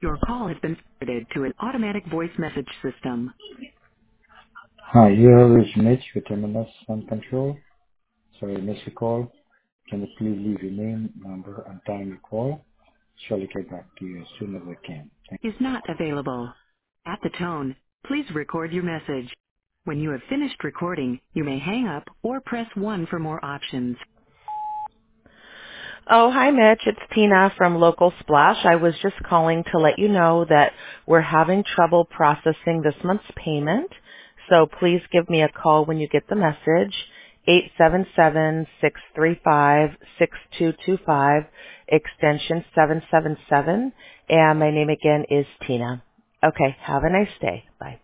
Your call has been forwarded to an automatic voice message system. Hi, you have reached Mitch with Terminus Fund Control. Sorry, I missed your call. Can you please leave your name, number, and time you call? Surely get back to you as soon as I can. Is not available. At the tone, please record your message. When you have finished recording, you may hang up or press 1 for more options. Oh, hi, Mitch. It's Tina from Local Splash. I was just calling to let you know that we're having trouble processing this month's payment. So please give me a call when you get the message. 877-635-6225, extension 777. And my name again is Tina. Okay, have a nice day. Bye.